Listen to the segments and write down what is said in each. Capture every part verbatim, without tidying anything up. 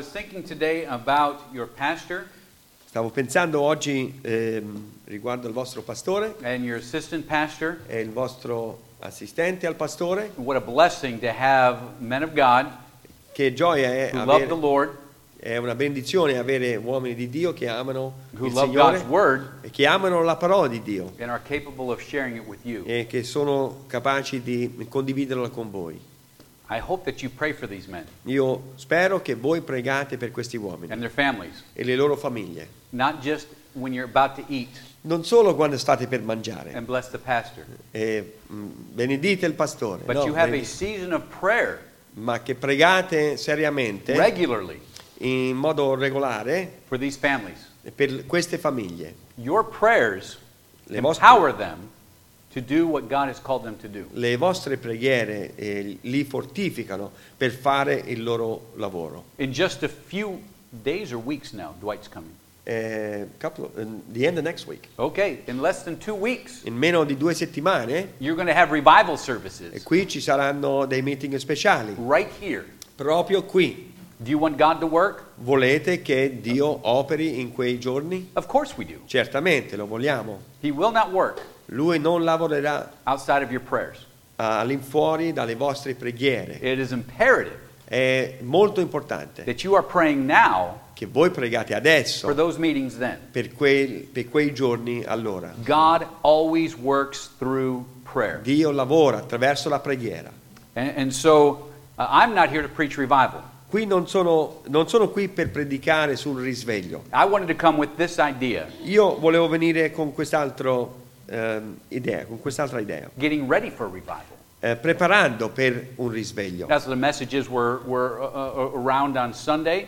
was thinking today about your pastor Stavo pensando oggi ehm, riguardo il vostro pastore and your assistant pastor. e il vostro assistente al pastore. What a blessing to have men of God Che gioia è who love the avere, Lord, è una benedizione avere uomini di Dio che amano who il love Signore God's word, e che amano la parola di Dio and are capable of sharing it with you. e che sono capaci di condividerla con voi. I hope that you pray for these men Io spero che voi pregate per questi uomini and their families, e le loro famiglie, not just when you're about to eat, non solo quando state per mangiare. and bless the pastor, E, mh, benedite il pastore, but no, you have a benedite- season of prayer ma che pregate seriamente regularly in modo regolare for these families. per queste famiglie. Your prayers Le vostre, empower them to do what God has called them to do. le vostre preghiere eh, li fortificano per fare il loro lavoro. In just a few days or weeks now, Dwight's coming. Eh, couple of- in the end of next week. Okay, in less than two weeks, In meno di due settimane you're going to have revival e services qui ci saranno dei meeting speciali, right here. proprio qui. Do you want God to work? Volete che Dio operi in quei giorni? Of course we do. Certamente, lo vogliamo. He will not work Lui non lavorerà outside of your prayers. all'infuori dalle vostre preghiere. It is imperative È molto importante that you are praying now che voi pregate for adesso those meetings then. per quei, per quei giorni allora. God always works through prayer. Dio lavora attraverso la preghiera. And, and so uh, I'm not here to preach revival. Qui non sono, non sono qui per predicare sul risveglio. I wanted to come with this idea, Io volevo venire con quest'altro ehm, idea, con quest'altra idea, getting ready for revival. eh, preparando per un risveglio. That's the messages were, were uh, uh, around on Sunday.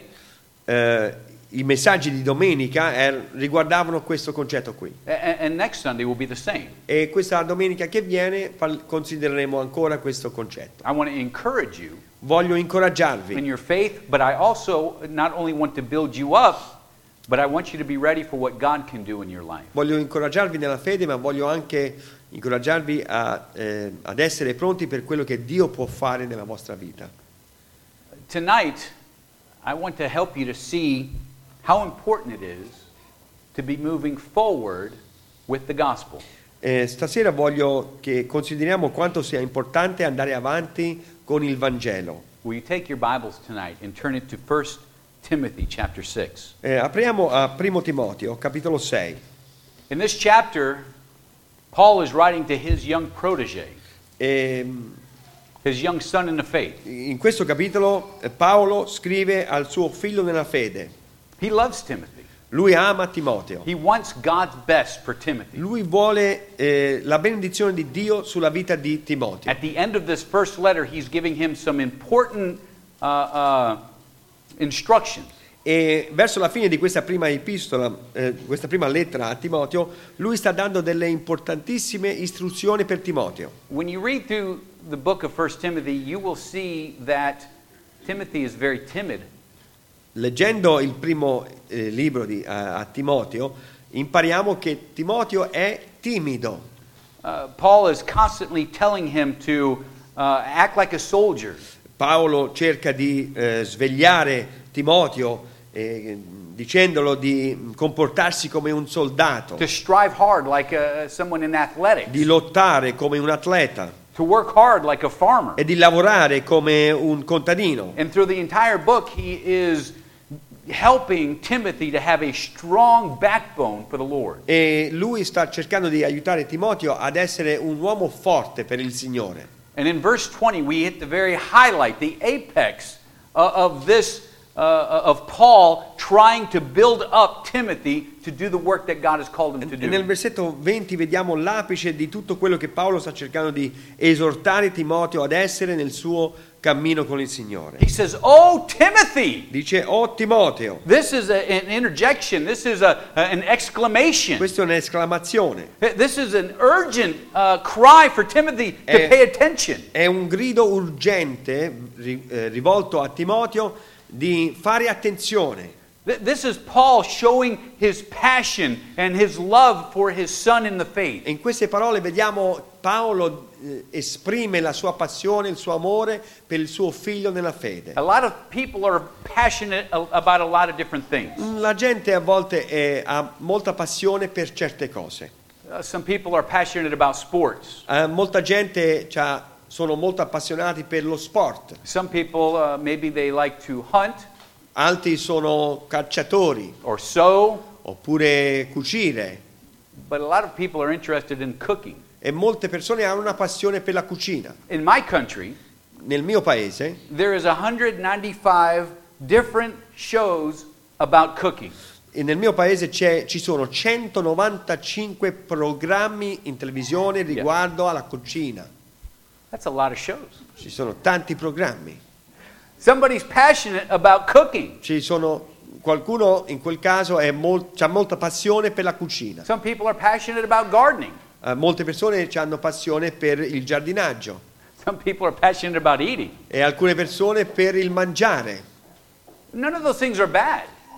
Eh, I messaggi di domenica er- riguardavano questo concetto qui. And, and next Sunday will be the same. E questa domenica che viene fal- considereremo ancora questo concetto. I want to encourage you Voglio in incoraggiarvi, your faith, but I also not only want to build you up, but I want you to be ready for what God can do in your life. voglio incoraggiarvi nella fede, ma voglio anche incoraggiarvi a, eh, ad essere pronti per quello che Dio può fare nella vostra vita. Tonight, I want to help you to see how important it is to be moving forward with the gospel. Eh, stasera voglio che consideriamo quanto sia importante andare avanti con il Vangelo. Will you take your Bibles tonight and turn it to First Timothy chapter six? Eh, apriamo a Primo Timoteo, capitolo sei. In this chapter, Paul is writing to his young protege, E, his young son in the faith. in questo capitolo eh, Paolo scrive al suo figlio nella fede. He loves Timothy. Lui ama Timoteo. He wants God's best for Timothy. Lui vuole eh, la benedizione di Dio sulla vita di Timoteo. At the end of this first letter, he's giving him some important uh, uh, instructions. E verso la fine di questa prima epistola, eh, questa prima lettera a Timoteo, lui sta dando delle importantissime istruzioni per Timoteo. When you read through the book of First Timothy, you will see that Timothy is very timid. Leggendo il primo eh, libro di, a, a Timoteo, impariamo che Timoteo è timido. Uh, Paul is constantly telling him to uh, act like a soldier, Paolo cerca di eh, svegliare Timoteo eh, dicendolo di comportarsi come un soldato, to strive hard like uh, someone in athletics, di lottare come un atleta to work hard like a farmer. e di lavorare come un contadino. And through the entire book, he is helping Timothy to have a strong backbone for the Lord. E lui sta cercando di aiutare Timoteo ad essere un uomo forte per il Signore. And in verse twenty, we hit the very highlight, the apex uh, of this, uh, of Paul trying to build up Timothy to do the work that God has called him to E nel do. versetto venti vediamo l'apice di tutto quello che Paolo sta cercando di esortare Timoteo ad essere nel suo cammino con il Signore. He says, "Oh, Timothy!" Dice, oh Timoteo, This is a, an interjection. This is a, an exclamation. questa è un'esclamazione, This is an urgent uh, cry for Timothy to Eh, pay attention. è un grido urgente ri- eh, rivolto a Timoteo di fare attenzione. Th- This is Paul showing his passion and his love for his son in the faith. E in queste parole vediamo Paolo eh, esprime la sua passione, il suo amore per il suo figlio nella fede. A lot of people are passionate a- about a lot of different things. La gente a volte è- ha molta passione per certe cose. Uh, some people are passionate about sports. Eh, molta gente c'ha- sono molto appassionati per lo sport, Some people, uh, maybe they like to hunt altri sono cacciatori or sew, oppure cucire but a lot of people are interested in cooking. e molte persone hanno una passione per la cucina. In my country, Nel mio paese there is one hundred ninety-five different shows about cooking. e nel mio paese c'è- ci sono centonovantacinque programmi in televisione riguardo alla cucina. That's a lot of shows. Ci sono tanti programmi. Somebody's passionate about cooking. Ci sono qualcuno in quel caso è mol- ha molta passione per la cucina. Some people are passionate about gardening. Eh, molte persone hanno passione per il giardinaggio Some people are passionate about eating. e alcune persone per il mangiare. None of those things are bad.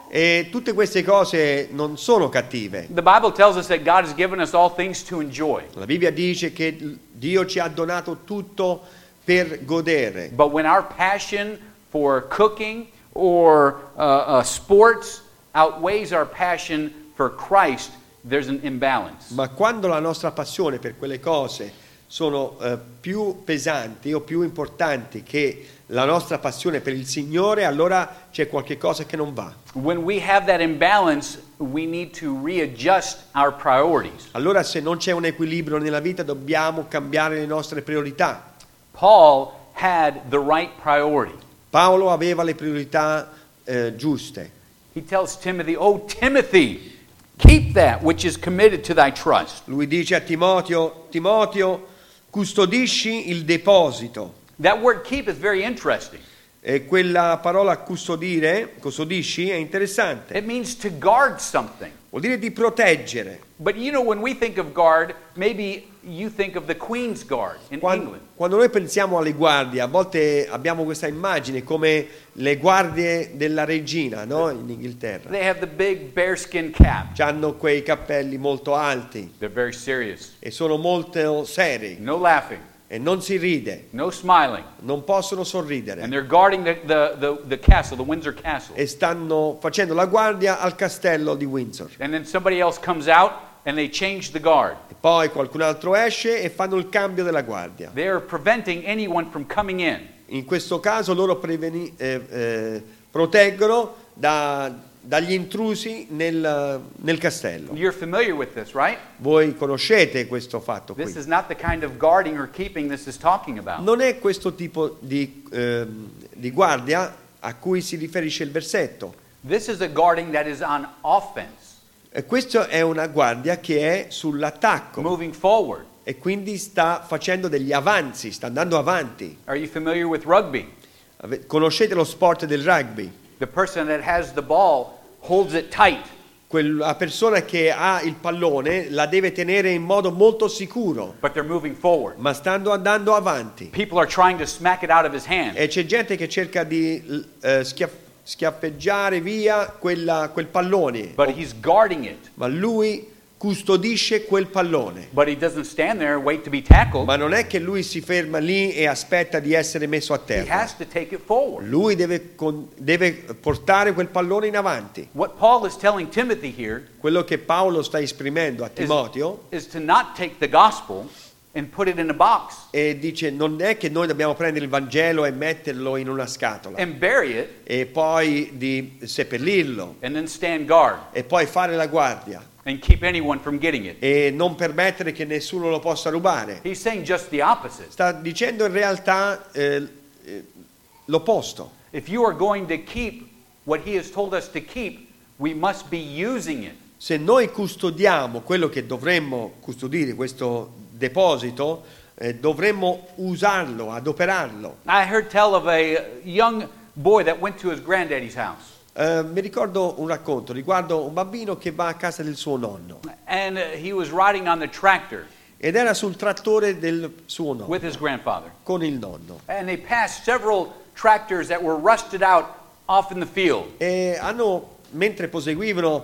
E tutte queste cose non sono cattive. The Bible tells us that God has given us all things to enjoy. La Bibbia dice che Dio ci ha donato tutto per godere. But when our passion for cooking or uh, uh, sports outweighs our passion for Christ, there's an imbalance. Ma quando la nostra passione per quelle cose sono eh, più pesanti o più importanti che la nostra passione per il Signore, allora c'è qualche cosa che non va. When we have that imbalance, we need to readjust our priorities. Allora se non c'è un equilibrio nella vita dobbiamo cambiare le nostre priorità. Paul had the right priority. Paolo aveva le priorità eh, giuste. He tells Timothy, "Oh Timothy, keep that which is committed to thy trust." Lui dice a Timoteo, Timoteo, custodisci il deposito. That word keep is very interesting. E quella parola custodire, custodisci, è interessante. It means to guard something. Vuol dire di proteggere. But you know, when we think of guard, maybe you think of the Queen's Guard in Quando, England. quando noi pensiamo alle guardie, a volte abbiamo questa immagine come le guardie della regina, no? In Inghilterra. They have the big bearskin cap. Hanno quei cappelli molto alti They're very serious. e sono molto seri No laughing, e non si ride, no smiling. non possono And sorridere they're guarding the, the, the, the castle, the Windsor Castle. e stanno facendo la guardia al castello di Windsor. And then somebody else comes out and they change the guard. E poi qualcun altro esce e fanno il cambio della guardia. They are preventing anyone from coming in. In questo caso loro preveni- eh, eh, proteggono da- dagli intrusi nel, nel castello. You're familiar with this, right? Voi conoscete questo fatto qui. This is not the kind of guarding or keeping this is talking about. Non è questo tipo di, ehm, di guardia a cui si riferisce il versetto. This is a guarding that is on offense, E questa è una guardia che è sull'attacco moving forward. e quindi sta facendo degli avanzi, sta andando avanti. Are you familiar with rugby? Ave- Conoscete lo sport del rugby? The person that has the ball holds it tight. Quella persona che ha il pallone la deve tenere in modo molto sicuro, But they're moving forward. ma stando andando avanti. People are trying to smack it out of his hand. E c'è gente che cerca di eh, schiaff- schiaffeggiare via quella- quel pallone, But he's guarding it. ma lui custodisce quel pallone. But he doesn't stand there and wait to be tackled. Ma non è che lui si ferma lì e aspetta di essere messo a He terra. has to take it forward. Lui deve, con- deve portare quel pallone in avanti. What Paul is telling Timothy here Quello che Paolo sta esprimendo a is, Timoteo is to not take the gospel and put it in a box e dice non è che noi dobbiamo prendere il Vangelo e metterlo in una scatola and bury it e poi di seppellirlo and then stand guard e poi fare la guardia and keep anyone from getting it. e non permettere che nessuno lo possa rubare. He's saying just the opposite. Sta dicendo in realtà eh, eh, l'opposto. If you are going to keep what he has told us to keep, we must be using it. Se noi custodiamo quello che dovremmo custodire, questo deposito, eh, dovremmo usarlo, adoperarlo. I heard tell of a young boy that went to his granddaddy's house. Eh, mi ricordo un racconto riguardo un bambino che va a casa del suo nonno And uh, he was riding on the tractor ed era sul trattore del suo nonno with his grandfather. con il nonno And they passed several tractors that were rusted out off in the field. e hanno, mentre proseguivano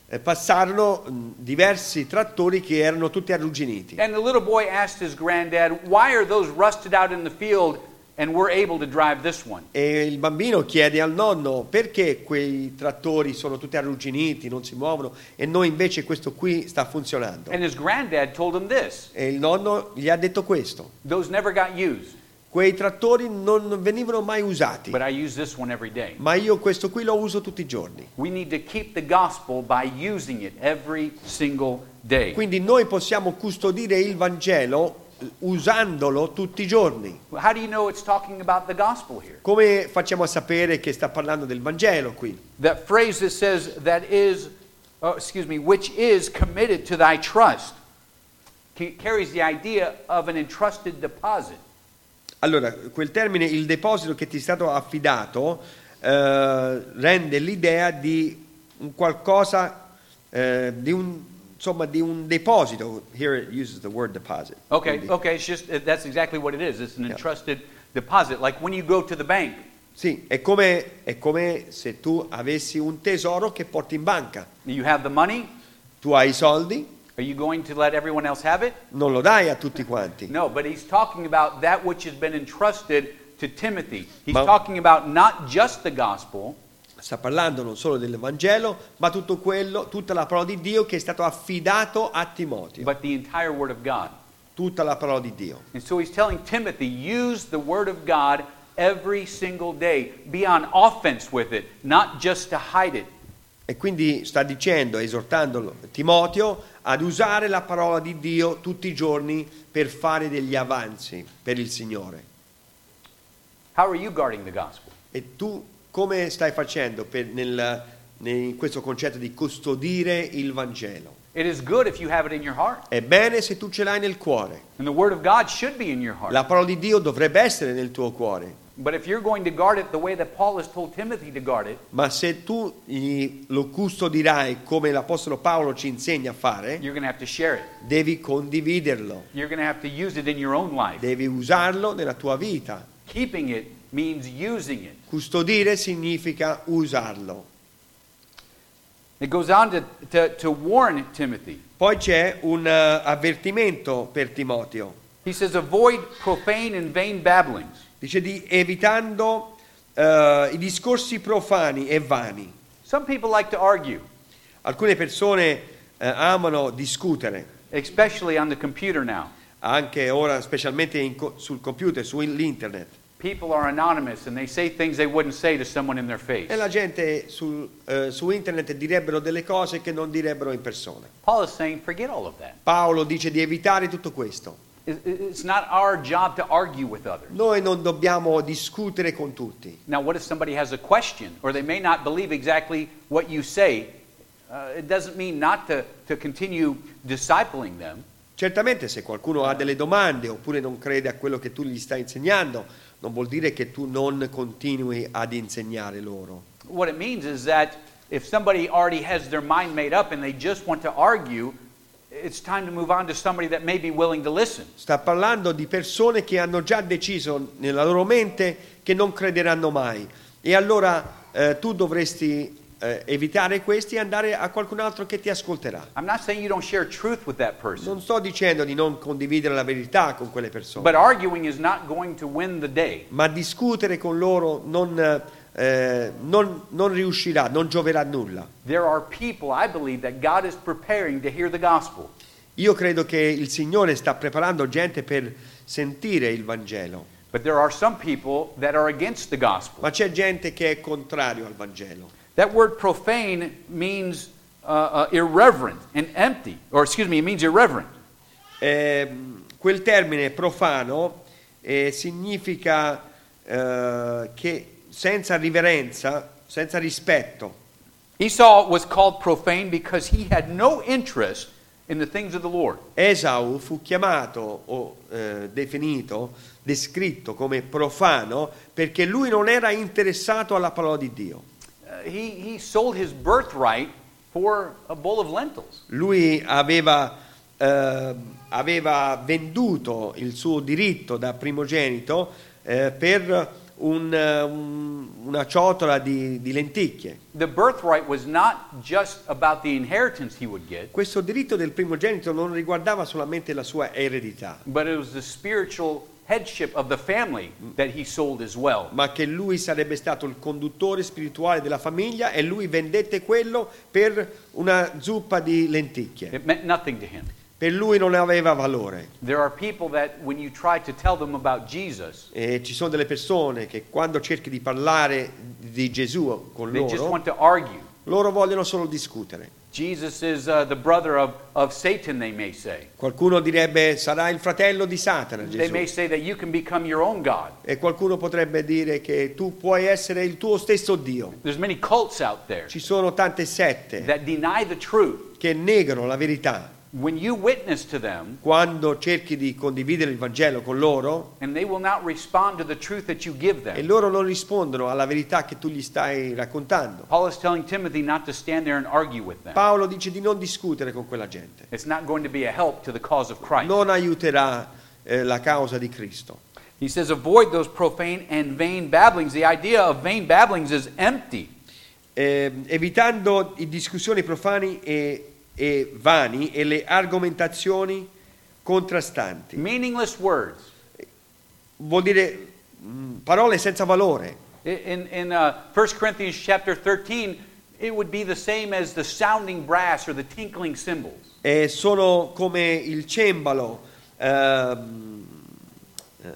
eh, passarono mh, diversi trattori che erano tutti arrugginiti. And the little boy asked his granddad, why are those rusted out in the field and we're able to drive this one? E il bambino chiede al nonno perché quei trattori sono tutti arrugginiti, non si muovono, e noi invece questo qui sta funzionando. And his granddad told him this: E il nonno gli ha detto questo: those never got used, quei trattori non venivano mai usati, but I use this one every day. ma io questo qui lo uso tutti i giorni. We need to keep the gospel by using it every single day. Quindi noi possiamo custodire il Vangelo usandolo tutti i giorni. How do you know it's talking about the gospel here? Come facciamo a sapere che sta parlando del Vangelo qui? That phrase that says that is, oh, excuse me, which is committed to thy trust, ca- carries the idea of an entrusted deposit. Allora, quel termine, il deposito che ti è stato affidato, eh, rende l'idea di un qualcosa, eh, di un insomma di un deposito. Here it uses the word deposit. Okay, Quindi, okay, it's just that's exactly what it is. It's an Yeah. entrusted deposit, like when you go to the bank. sì, è come, è come se tu avessi un tesoro che porti in banca. You have the money. Tu hai i soldi, Are you going to let everyone else have it? non lo dai a tutti quanti. No, but he's talking about that which has been entrusted to Timothy. He's Ma- talking about not just the gospel, Sta parlando non solo del Vangelo, ma tutto quello, tutta la parola di Dio che è stato affidato a Timoteo. but the entire Word of God. Tutta la parola di Dio. And so he's telling Timothy, use the Word of God every single day. Be on offense with it, not just to hide it. E quindi sta dicendo, esortando Timoteo ad usare la parola di Dio tutti i giorni per fare degli avanzi per il Signore. How are you guarding the gospel? E tu come stai facendo per, nel, in questo concetto di custodire il Vangelo? It is good if you have it in your heart. È bene se tu ce l'hai nel cuore. And the Word of God should be in your heart. La parola di Dio dovrebbe essere nel tuo cuore. But if you're going to guard it the way that Paul has told Timothy to guard it, Ma se tu gli- lo custodirai come l'Apostolo Paolo ci insegna a fare, you're going to have to share it. devi condividerlo, You're going to have to use it in your own life. devi usarlo nella tua vita. Keeping it means using it. Custodire significa usarlo. It goes on to, to, to warn Timothy. Poi c'è un eh, avvertimento per Timoteo. He says, avoid profane and vain babblings. Dice di evitando eh, i discorsi profani e vani. Some people like to argue, Alcune persone eh, amano discutere, especially on the computer now. anche ora specialmente in co- sul computer, sull'internet. People are anonymous and they say things they wouldn't say to someone in their face. E la gente sul, eh, su internet direbbero delle cose che non direbbero in persona. Paul is saying, forget all of that. Paolo dice di evitare tutto questo. It- It's not our job to argue with others. Noi non dobbiamo discutere con tutti. Now, what if somebody has a question or they may not believe exactly what you say? Uh, it doesn't mean not to, to continue discipling them. Certamente se qualcuno ha delle domande oppure non crede a quello che tu gli stai insegnando, non vuol dire che tu non continui ad insegnare loro. What it means is that if somebody already has their mind made up and they just want to argue, it's time to move on to somebody that may be willing to listen. Sta parlando di persone che hanno già deciso nella loro mente che non crederanno mai. E allora eh, tu dovresti eh, evitare questi e andare a qualcun altro che ti ascolterà. I'm not saying you don't share truth with that person, Non sto dicendo di non condividere la verità con quelle persone, but arguing is not going to win the day. ma discutere con loro non, eh, non, non riuscirà, non gioverà nulla. There are people, I believe, that God is preparing to hear the gospel. Io credo che il Signore sta preparando gente per sentire il Vangelo, But there are some people that are against the gospel. ma c'è gente che è contrario al Vangelo. That word profane means uh, uh, irreverent and empty. Or excuse me, it means irreverent. Eh, quel termine profano eh, significa eh, che senza riverenza, senza rispetto. Esau was called profane because he had no interest in the things of the Lord. Esau fu chiamato o eh, definito, descritto come profano perché lui non era interessato alla parola di Dio. Uh, he, he sold his birthright for a bowl of lentils. Lui aveva, eh, aveva venduto il suo diritto da primogenito eh, per un, un, una ciotola di, di lenticchie. The birthright was not just about the inheritance he would get, Questo diritto del primogenito non riguardava solamente la sua eredità, but it was the spiritual headship of the family that he sold as well. ma che lui sarebbe stato il conduttore spirituale della famiglia e lui vendette quello per una zuppa di lenticchie. It meant nothing to him. Per lui non aveva valore. There are people that when you try to tell them about Jesus, E ci sono delle persone che quando cerchi di parlare di Gesù con they just loro, want to argue. loro vogliono solo discutere. Jesus is uh, the brother of, of Satan, they may say. Qualcuno direbbe sarà il fratello di Satana, They may Gesù. say that you can become your own God. E qualcuno potrebbe dire che tu puoi essere il tuo stesso Dio. There's many cults out there Ci sono tante sette that deny the truth. che negano la verità. When you witness to them, Quando cerchi di condividere il Vangelo con loro and they will not respond to the truth that you give e them. loro non rispondono alla verità che tu gli stai raccontando, Paul is telling Timothy not to stand there and argue with them. Paolo dice di non discutere con quella gente. It's not going to be a help to the cause of Christ. Non aiuterà eh, la causa di Cristo. He says, avoid those profane and vain babblings. The idea of vain babblings is empty. Eh, evitando i discussioni profani e, e vani e le argomentazioni contrastanti. Meaningless words. Vuol dire mh, parole senza valore. In, in uh, First Corinthians chapter thirteen, it would be the same as the sounding brass or the tinkling cymbals. E sono come il cembalo, ehm, eh,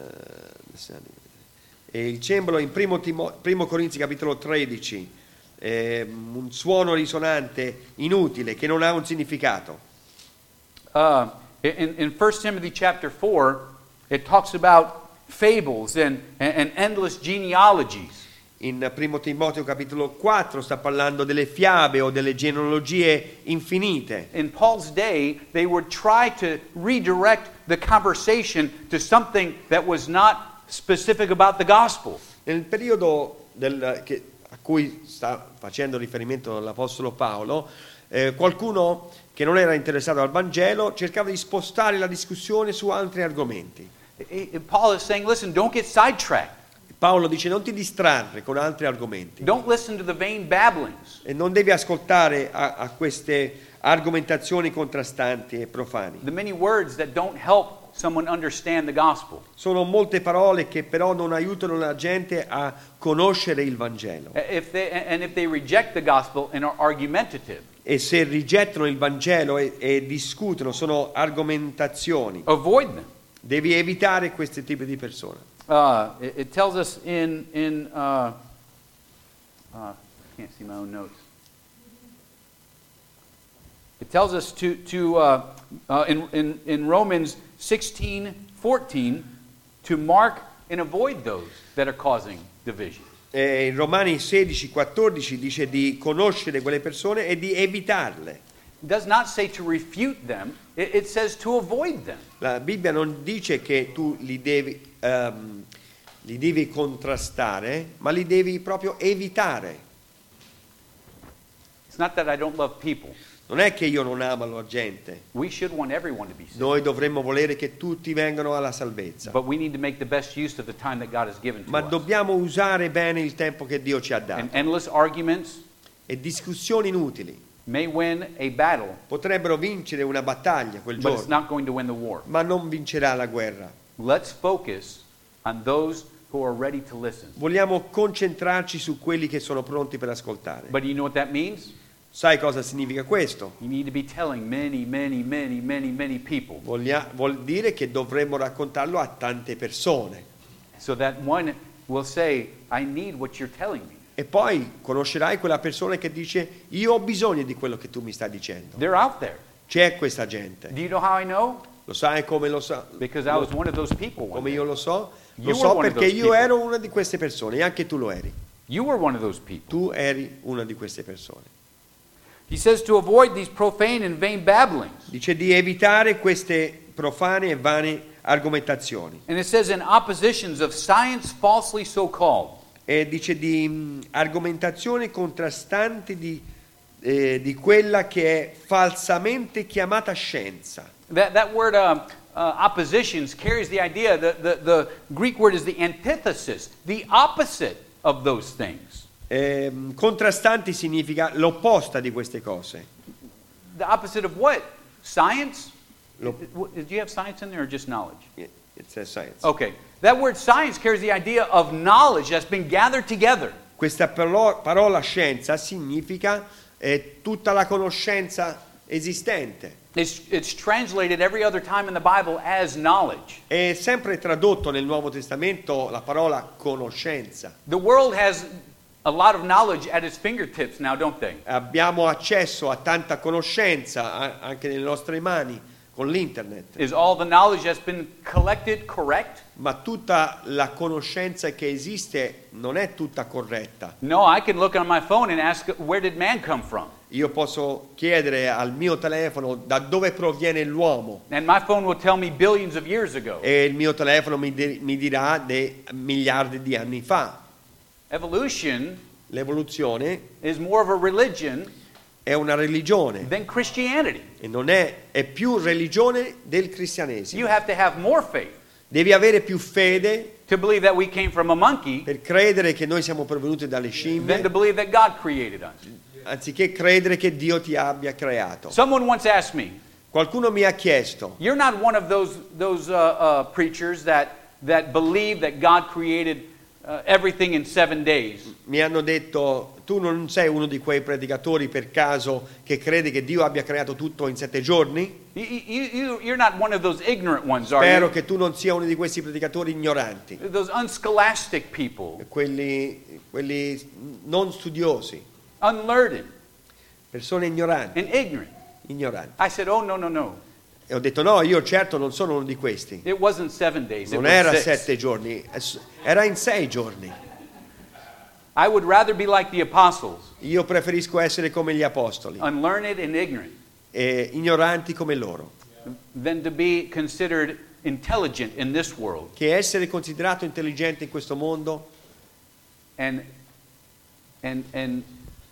e il cembalo in primo, Timo, primo Corinzi capitolo tredici, ehm, un suono risonante inutile che non ha un significato. Uh, in, in First Timothy chapter four, it talks about fables and, and, and endless genealogies. In primo Timoteo capitolo quattro sta parlando delle fiabe o delle genealogie infinite. In Paul's day, they would try to redirect the conversation to something that was not specific about the gospel. Nel periodo del, che, a cui sta facendo riferimento l'Apostolo Paolo, eh, qualcuno che non era interessato al Vangelo cercava di spostare la discussione su altri argomenti. Paul is saying, listen, don't get sidetracked. Paolo dice non ti distrarre con altri argomenti Don't listen to the vain babblings. e non devi ascoltare a, a queste argomentazioni contrastanti e profani. The many words that don't help someone understand the gospel. Sono molte parole che però non aiutano la gente a conoscere il Vangelo. If they, and if they reject the gospel and are argumentative, E se rigettano il Vangelo e, e discutono, sono argomentazioni. avoid them. Devi evitare questi tipi di persone. Uh, it, it tells us in, in uh, uh, I can't see my own notes. It tells us to, to uh, uh, in, in, in Romans sixteen fourteen to mark and avoid those that are causing division. E in Romani sedici quattordici dice di conoscere quelle persone e di evitarle. It does not say to refute them, it, it says to avoid them. La Bibbia non dice che tu li devi, ehm, li devi contrastare, ma li devi proprio evitare. It's not that I don't love people. Non è che io non amo la gente. We should want everyone to be saved. Noi dovremmo volere che tutti vengano alla salvezza. But we need to make the best use of the time that God has given to Ma us. dobbiamo usare bene il tempo che Dio ci ha And dato. endless arguments E discussioni inutili may win a battle, potrebbero vincere una battaglia quel but it's giorno, not going to win the war. ma non vincerà la guerra. Let's focus on those who are ready to listen. Vogliamo concentrarci su quelli che sono pronti per ascoltare. But you know what that means? Sai cosa significa questo? You need to be telling many, many, many, many, many people Voglia- vuol dire che dovremmo raccontarlo a tante persone. so that one will say, I need what you're telling me. E poi conoscerai quella persona che dice io ho bisogno di quello che tu mi stai dicendo. They're out there. C'è questa gente. Do you know how I know? Lo sai come lo so? Because I was one of those people one Come day. io lo so? You Lo were so one of perché those io people. ero una di queste persone e anche tu lo eri. You were one of those people. Tu eri una di queste persone. He says to avoid these profane and vain babblings. Dice di evitare queste profane e vane argomentazioni. And it says in oppositions of science falsely so called. E dice di mh, argomentazioni contrastanti di, eh, di quella che è falsamente chiamata scienza. That, that word uh, uh, oppositions carries the idea that the, the Greek word is the antithesis, the opposite of those things. Eh, contrastanti significa l'opposta di queste cose. The opposite of what? Science? Lo- Did you have science in there or just knowledge? It says science. Okay. That word science carries the idea of knowledge that's been gathered together. Questa palo- parola scienza significa eh, tutta la conoscenza esistente. It's, it's translated every other time in the Bible as knowledge. È sempre tradotto nel Nuovo Testamento la parola conoscenza. The world has a lot of knowledge at its fingertips now, don't they? Abbiamo accesso a tanta conoscenza a- anche nelle nostre mani con l'internet, Is all the knowledge that's been collected correct? ma tutta la conoscenza che esiste non è tutta corretta. No, I can look on my phone and ask, where did man come from? Io posso chiedere al mio telefono da dove proviene l'uomo And my phone will tell me billions of years ago. e il mio telefono mi, di- mi dirà dei miliardi di anni fa. Evolution L'evoluzione is more of a religion è una religione than Christianity. e non è, è più religione del cristianesimo. You have to have more faith Devi avere più fede to believe that we came from a monkey per credere che noi siamo provenuti dalle than to scimmie, believe that God created us. anziché credere che Dio ti abbia creato. Someone once asked me, Qualcuno mi ha chiesto, you're not one of those, those uh, uh, preachers that, that believe that God created uh, everything in seven days. mi hanno detto, tu non sei uno di quei predicatori per caso che crede che Dio abbia creato tutto in sette giorni? You, you, you, you're not one of those ignorant ones, are Spero you? che tu non sia uno di questi predicatori ignoranti, Those unscholastic people, quelli, quelli non studiosi, unlearned persone ignoranti, and ignorant. ignoranti. I said, oh, no, no, no. E ho detto no, io certo non sono uno di questi. It wasn't seven days, it Non was era six. sette giorni, era in sei giorni. I would rather be like the apostles, Io preferisco essere come gli apostoli, unlearned and ignorant, e ignoranti come loro, than to be considered intelligent in this world che essere considerato intelligente in questo mondo and, and, and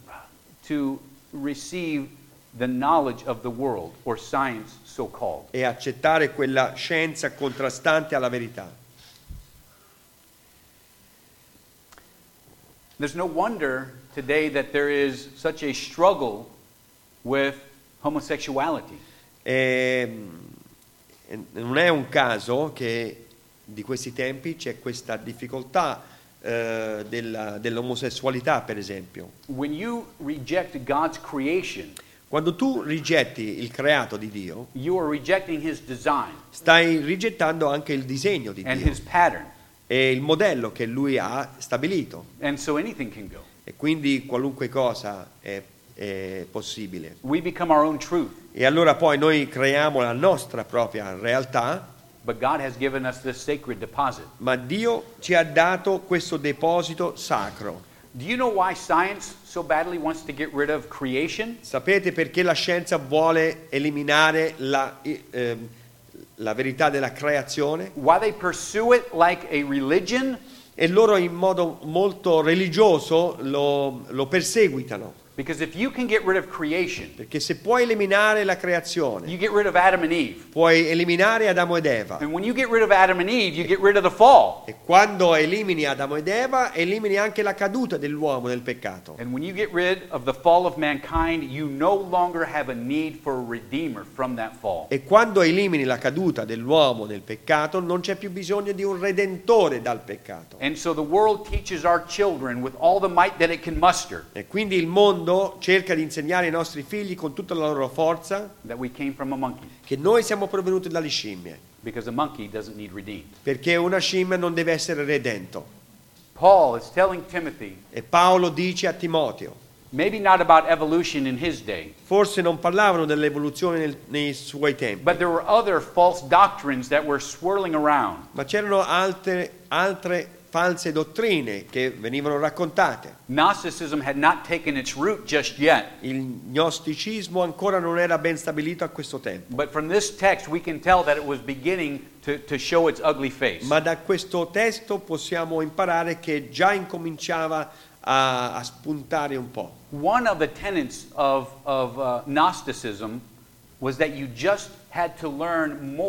to receive the knowledge of the world, or science so called. e accettare quella scienza contrastante alla verità. There's no wonder today that there is such a struggle with homosexuality. E, e non è un caso che di questi tempi c'è questa difficoltà eh, della- dell'omosessualità, per esempio. When you reject God's creation, Quando tu rigetti il creato di Dio, you are rejecting His design stai rigettando anche il disegno di and Dio His pattern. e il modello che Lui ha stabilito. And so anything can go. E quindi qualunque cosa è, è possibile. We become our own truth. E allora poi noi creiamo la nostra propria realtà, But God has given us this sacred deposit. ma Dio ci ha dato questo deposito sacro. Do you know why science so badly wants to get rid of creation? Sapete perché la scienza vuole eliminare la, eh, la verità della creazione? Why they pursue it like a religion? E loro in modo molto religioso lo, lo perseguitano. Because if you can get rid of creation, Perché se puoi eliminare la creazione, you get rid of Adam and Eve. puoi eliminare Adamo ed Eva. And when you get rid of Adam and Eve, you get rid of the fall. E quando elimini Adamo ed Eva, elimini anche la caduta dell'uomo nel peccato. And when you get rid of the fall of mankind, you no longer have a need for a redeemer from that fall. E quando elimini la caduta dell'uomo nel peccato, non c'è più bisogno di un redentore dal peccato. And so the world teaches our children with all the might that it can muster E quindi il mondo cerca di insegnare ai nostri figli con tutta la loro forza that we came from a monkey, che noi siamo provenuti dalle scimmie, because a monkey doesn't need redeemed. perché una scimmia non deve essere redento. Paul is telling Timothy, E Paolo dice a Timoteo, maybe not about evolution in his day, forse non parlavano dell'evoluzione nel- nei suoi tempi, but there were other false doctrines that were swirling around. ma c'erano altre, altre false dottrine che venivano raccontate. Gnosticism had not taken its root just yet. Il gnosticismo ancora non era ben stabilito a questo tempo, But from this text, we can tell that it was beginning to, to show its ugly face. ma da questo testo possiamo imparare che già incominciava a, a spuntare un po'. One of the tenets of, of uh, Gnosticism was that you just had to learn more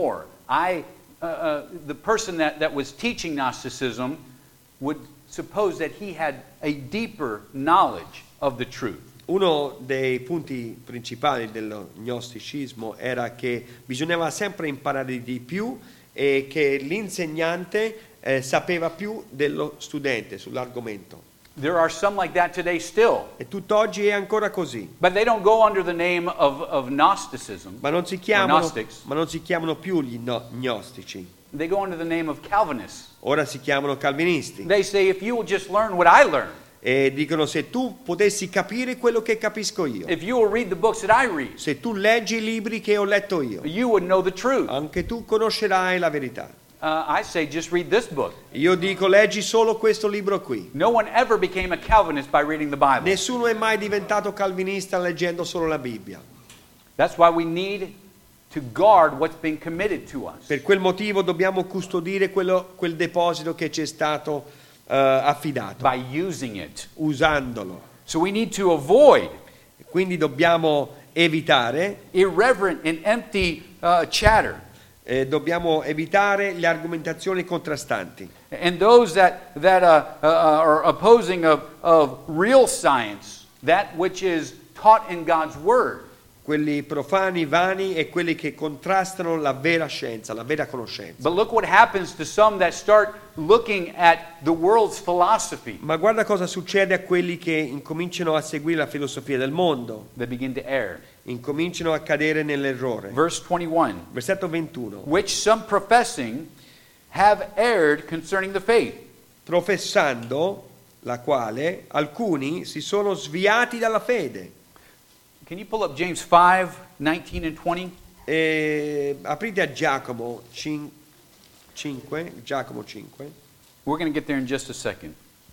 I, uh, uh, the person that, that was teaching Gnosticism would suppose that he had a deeper knowledge of the truth. Uno dei punti principali dello gnosticismo era che bisognava sempre imparare di più e che l'insegnante eh, sapeva più dello studente sull'argomento. There are some like that today still. E tutt'oggi è ancora così. But they don't go under the name of, of Gnosticism. Ma non si or chiamano, Gnostics. ma non si chiamano più gli no- gnostici. They go under the name of Calvinists. Ora si chiamano calvinisti. They say, if you will just learn what I learned, E dicono: se tu potessi capire quello che capisco io, if you will read the books that I read, se tu leggi i libri che ho letto io, you would know the truth. anche tu conoscerai la verità. Uh, I say, just read this book. Io dico: leggi solo questo libro qui. No one ever became a Calvinist by reading the Bible. Nessuno è mai diventato calvinista leggendo solo la Bibbia. That's why we need to guard what's been committed to us. Per quel motivo dobbiamo custodire quello, quel deposito che ci è stato uh, affidato, By using it. usandolo. So we need to avoid Quindi dobbiamo evitare, irreverent and empty uh, chatter. eh, dobbiamo evitare le argomentazioni contrastanti. And those that, that uh, uh, are opposing of, of real science, that which is taught in God's Word. Quelli profani, vani e quelli che contrastano la vera scienza, la vera conoscenza. But look what happens to some that start looking at the world's philosophy. Ma guarda cosa succede a quelli che incominciano a seguire la filosofia del mondo, They begin to err. incominciano a cadere nell'errore. Verse twenty-one. Versetto ventuno. Which some professing have erred concerning the faith. Professando la quale alcuni si sono sviati dalla fede. Can you pull up James five, nineteen and twenty? E aprite a Giacomo cinque, Giacomo cinque. We're going to get there in just a second.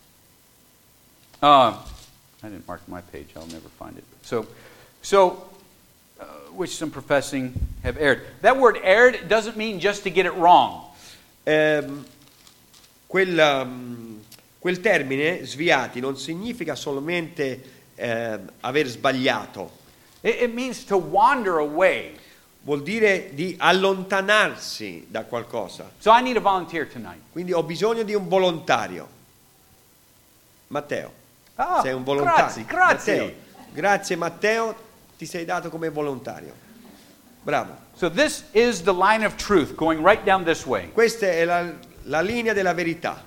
Uh, I didn't mark my page. I'll never find it. So, so uh, which some professing have erred. That word erred doesn't mean just to get it wrong. Ehm, quel, um, quel termine, sviati, non significa solamente eh, aver sbagliato. It, it means to wander away. Vuol dire di allontanarsi da qualcosa. So I need a volunteer tonight. Quindi ho bisogno di un volontario. Matteo, Ah, sei un volontario. grazie, grazie. Matteo, grazie Matteo, ti sei dato come volontario. Bravo. So this is the line of truth going right down this way. Questa è la, la linea della verità.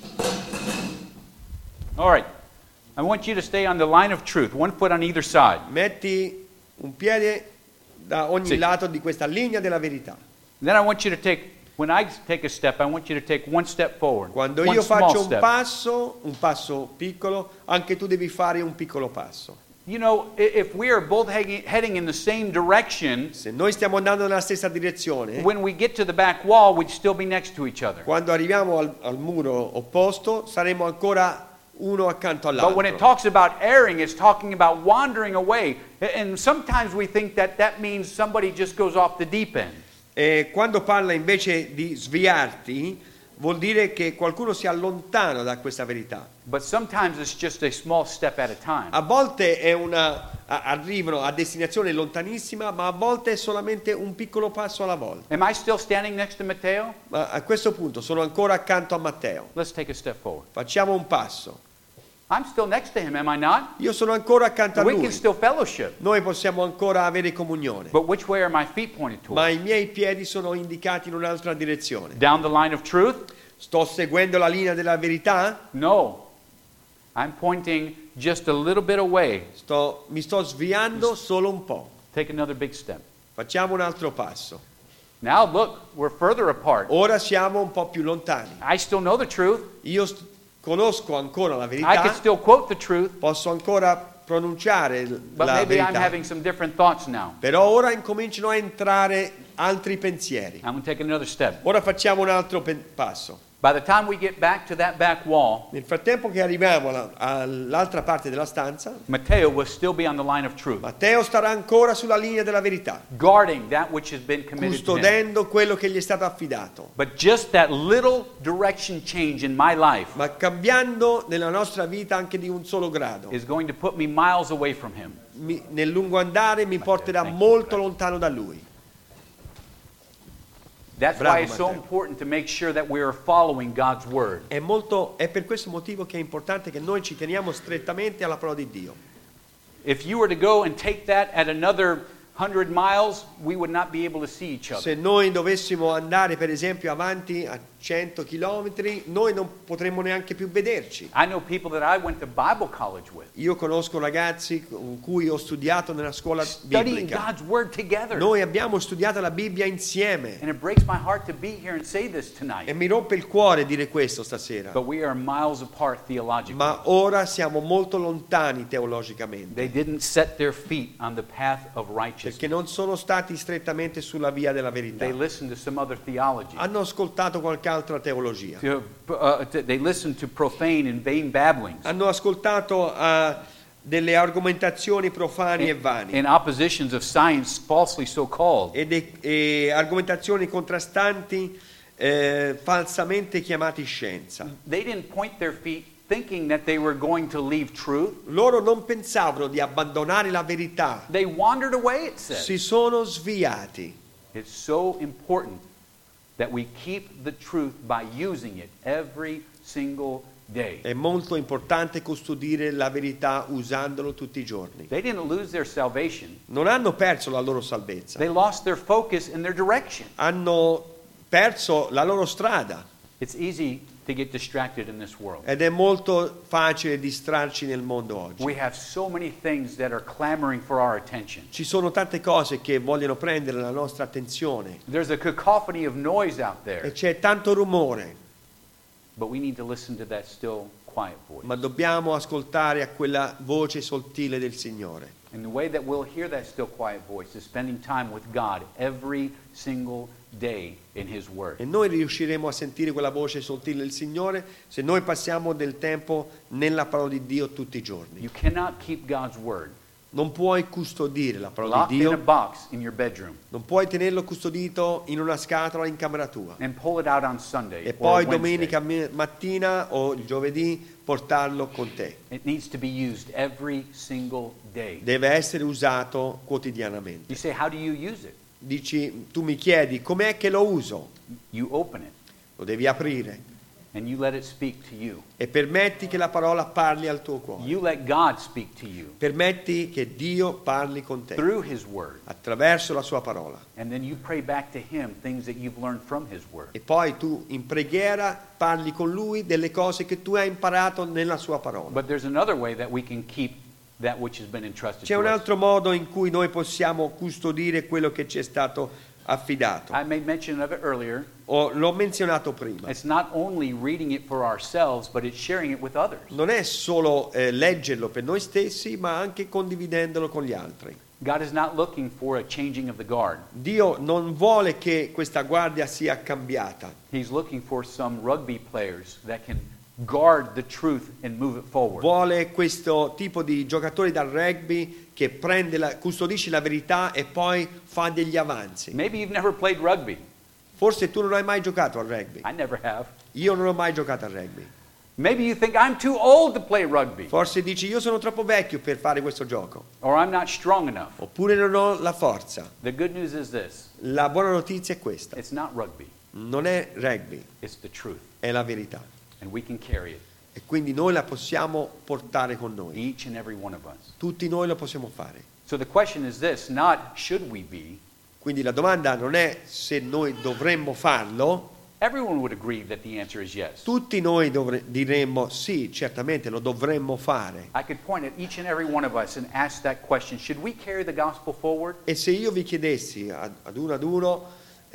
All right. I want you to stay on the line of truth, one foot on either side. Metti un piede da ogni Sì. lato di questa linea della verità. Then I want you to take, when I take a step, I want you to take one step forward. Quando one io small faccio un step. passo, un passo piccolo, anche tu devi fare un piccolo passo. You know, i- if we are both heading heading in the same direction, Se noi stiamo andando nella stessa direzione, when we get to the back wall, we'd still be next to each other. quando arriviamo al, al muro opposto, saremo ancora uno accanto But when it all'altro. talks about erring, it's talking about wandering away. A- And sometimes we think that that means somebody just goes off the deep end. E quando parla invece di sviarti, vuol dire che qualcuno si allontana da questa verità. But sometimes it's just a small step at a time. A volte è una, a- arrivano a destinazione lontanissima, ma a volte è solamente un piccolo passo alla volta. Am I still standing next to Matteo? Ma a questo punto sono ancora accanto a Matteo. Let's take a step forward. Facciamo un passo. I'm still next to him, am I not? Io sono ancora accanto a We can lui. still fellowship. Noi possiamo ancora avere comunione. But which way are my feet pointed Ma toward? i miei piedi sono indicati in un'altra direzione. Down the line of truth? Sto seguendo la linea della verità? No. I'm pointing just a little bit away. Sto- mi sto sviando solo un po'. Take another big step. Facciamo un altro passo. Now look, we're further apart. Ora siamo un po' più lontani. I still know the truth. Io st- conosco ancora la I can verità, still quote the truth, posso ancora pronunciare l- but la maybe I'm verità. having some different thoughts now. Però ora incominciano a entrare altri pensieri. I'm going to take another step. Ora facciamo un altro pen- passo. By the time we get back to that back wall, Nel frattempo che arriviamo alla- all'altra parte della stanza, Matteo will still be on the line of truth, Matteo starà ancora sulla linea della verità, guarding that which has been committed to him. custodendo quello che gli è stato affidato, But just that little direction change in my life ma cambiando nella nostra vita anche di un solo grado. is going to put me miles away from him. Mi- nel lungo andare mi porterà Thank you. molto lontano da lui. That's Bravo, why it's so Matteo. important to make sure that we are following God's word. È, molto, è per questo motivo che è importante che noi ci teniamo strettamente alla parola di Dio. If you were to go and take that at another hundred miles, we would not be able to see each other. Se noi dovessimo andare per esempio avanti a cento chilometri, noi non potremmo neanche più vederci. I know people that I went to Bible college with, Io conosco ragazzi con cui ho studiato nella scuola studying biblica. God's word together. Noi abbiamo studiato la Bibbia insieme And it breaks my heart to be here and say this e tonight. mi rompe il cuore dire questo stasera. But we are miles apart theologically. Ma ora siamo molto lontani teologicamente, They didn't set their feet on the path of righteousness. perché non sono stati strettamente sulla via della verità. They listened to some other theology. Hanno ascoltato qualche altra teologia. To, uh, to- they listened to profane and vain babblings Hanno ascoltato a delle argomentazioni profane e vane and oppositions of science falsely so called. e, de- e argomentazioni contrastanti eh, falsamente chiamati scienza. They didn't point their feet thinking that they were going to leave truth. Loro non pensavano di abbandonare la verità, They wandered away, it says. si sono sviati. It's so important that we keep the truth by using it every single day. È molto importante custodire la verità usandolo tutti i giorni. They didn't lose their salvation. Non hanno perso la loro salvezza, They lost their focus and their direction. hanno perso la loro strada It's easy to get distracted in this world. ed è molto facile distrarci nel mondo oggi. We have so many things that are clamoring for our attention. Ci sono tante cose che vogliono prendere la nostra attenzione There's a cacophony of noise out e there, c'è tanto rumore, but we need to listen to that still quiet voice. ma dobbiamo ascoltare a quella voce sottile del Signore. And the way that we'll hear that still quiet voice is spending time with God every single day in His Word. E noi riusciremo a sentire quella voce sottile del Signore se noi passiamo del tempo nella parola di Dio tutti i giorni. You cannot keep God's Word Non puoi custodire la parola locked di in a Dio, box in your bedroom non puoi tenerlo custodito in una scatola in camera tua and pull it out on Sunday e or poi Wednesday. domenica me- mattina o il giovedì portarlo con te. It needs to be used every single day. Deve essere usato quotidianamente. You say, how do you use it? Dici, tu mi chiedi com'è che lo uso? You open it Lo devi aprire and you let it speak to you. e permetti che la parola parli al tuo cuore. You let God speak to you Permetti che Dio parli con te through His Word. attraverso la sua parola. And then you pray back to Him things that you've learned from His Word. E poi tu in preghiera parli con Lui delle cose che tu hai imparato nella sua parola. But there's another way that we can keep that which has been entrusted C'è to un us. altro modo in cui noi possiamo custodire quello che ci è stato affidato. I made mention of it earlier. O, l'ho menzionato prima. It's not only reading it for ourselves, but it's sharing it with others. Non è solo eh, leggerlo per noi stessi, ma anche condividendolo con gli altri. God is not looking for a changing of the guard. Dio non vuole che questa guardia sia cambiata. He's looking for some rugby players that can guard the truth and move it forward. Vuole questo tipo di giocatori da rugby che prende la, custodisce la verità e poi fa degli avanzi. Maybe you've never played rugby. Forse tu non hai mai giocato al rugby. I never have. Io non ho mai giocato al rugby. Maybe you think I'm too old to play rugby, Forse dici io sono troppo vecchio per fare questo gioco. or I'm not strong enough. Oppure non ho la forza. The good news is this: La buona notizia è questa. it's not rugby, Non è rugby, it's the truth, è la verità. and we can carry it, E quindi noi la possiamo portare con noi. each and every one of us. Tutti noi lo possiamo fare. So the question is this: not should we be. Quindi la domanda non è se noi dovremmo farlo. Everyone would agree that the answer is yes. Tutti noi dovre- diremmo sì, certamente lo dovremmo fare. I could point at each and every one of us and ask that question: should we carry the gospel forward? E se io vi chiedessi ad, ad uno ad uno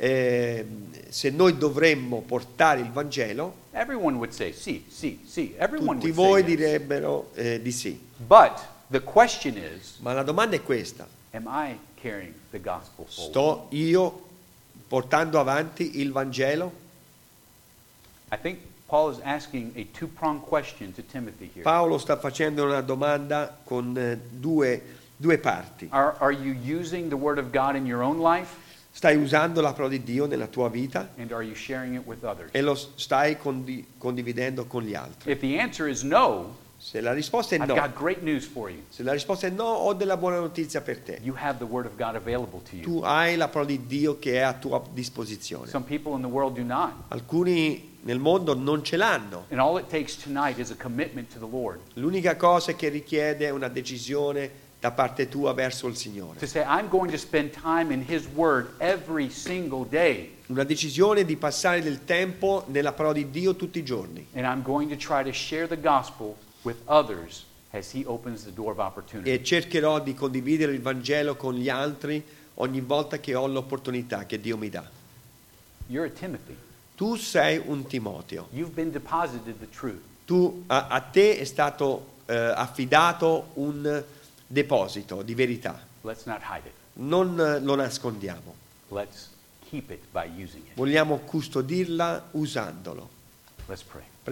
eh, se noi dovremmo portare il Vangelo, Everyone would say, sì, sì, sì. Everyone tutti would voi say yes. direbbero eh, di sì. But the question is, Ma la domanda è questa. am I carrying the gospel forward? Sto io portando avanti il Vangelo? I think Paul is asking a two-pronged question to Timothy here. Paolo sta facendo una domanda con eh, due, due parti. Are, are you using the Word of God in your own life? Stai usando la parola di Dio nella tua vita And are you sharing it with others? e lo stai condi- condividendo con gli altri. If the answer is no, Se la risposta è I've no, got great news for you. se la risposta è no, ho della buona notizia per te. You have the Word of God available to you. Tu hai la parola di Dio che è a tua disposizione. Some people in the world do not. Alcuni nel mondo non ce l'hanno. And all it takes tonight is a commitment to the Lord. L'unica cosa che richiede è una decisione da parte tua verso il Signore. To say, I'm going to spend time in His Word every single day. Una decisione di passare del tempo nella parola di Dio tutti i giorni. And I'm going to try to share the gospel with others as He opens the door of opportunity. E cercherò di condividere il Vangelo con gli altri ogni volta che ho l'opportunità che Dio mi dà. You're a Timothy. Tu sei un Timoteo. You've been deposited the truth. Tu, a, a te è stato eh, affidato un deposito di verità. Let's not hide it. Non eh, lo nascondiamo. Let's keep it by using it. Vogliamo custodirla usandolo. Let's pray.